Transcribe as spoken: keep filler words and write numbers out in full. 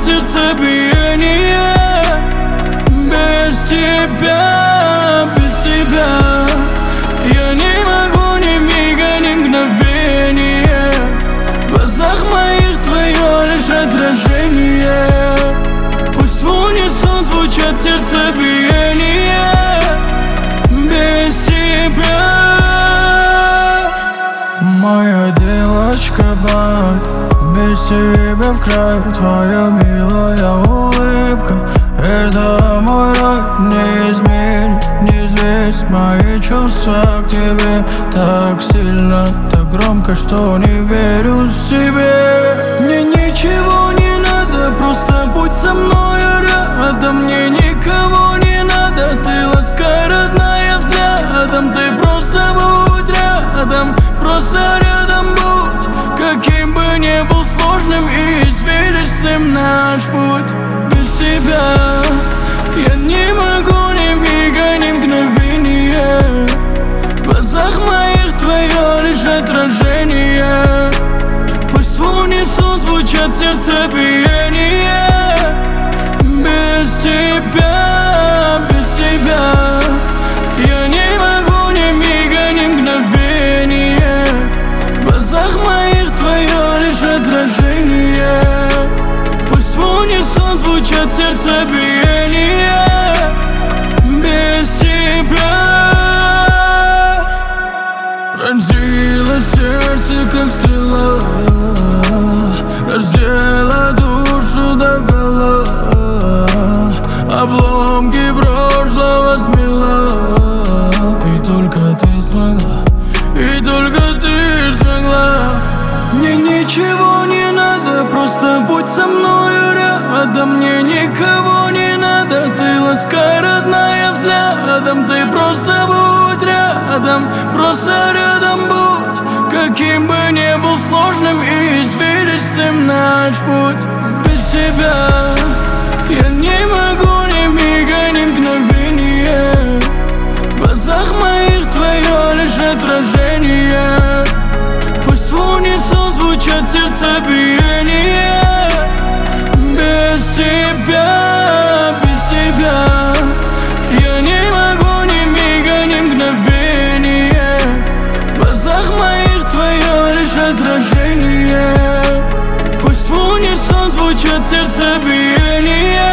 сердцебиение. Без тебя, без тебя я не могу ни мига, ни мгновения. В глазах моих твое лишь отражение. Пусть в унисон звучат сердцебиения. Без тебя. Моя девочка бай, без тебя в край. Твоя милая улыбка — это мой рай. Не измерь, не взвесь мои чувства к тебе так сильно, так громко, что не верю себе. Мне ничего не надо, просто будь со мной рядом. Мне никого не надо, ты ласкай, родная, взглядом. Ты просто будь рядом, просто рядом будь. Каким бы ни был сложным и извилистым наш путь. Без тебя я не могу ни мига, ни мгновения. В глазах моих твое лишь отражение. Пусть в унисон звучат сердцебиения. Без тебя, без тебя я не могу ни мига, ни мгновения. В глазах моих твое лишь отражение. Пусть в унисон звучат сердцебиения. Без тебя. Пронзила сердце, как стрела, раздела душу догола. Обломки прошлого смела. И только ты смогла, и только ты смогла. Мне ничего не надо, просто будь со мной рядом. Мне никого не надо, ты ласкай, родная, взглядом. Ты просто будь рядом, просто рядом будь. Каким бы ни был сложным и извилистым наш путь. Без тебя я не могу ни мига, ни мгновения. В глазах моих твое лишь отражение. Пусть в унисон звучат сердцебиения. Без тебя, без тебя я не могу ни мига, ни мгновения. В глазах моих твое лишь отражение. Пусть в унисон звучат сердцебиения.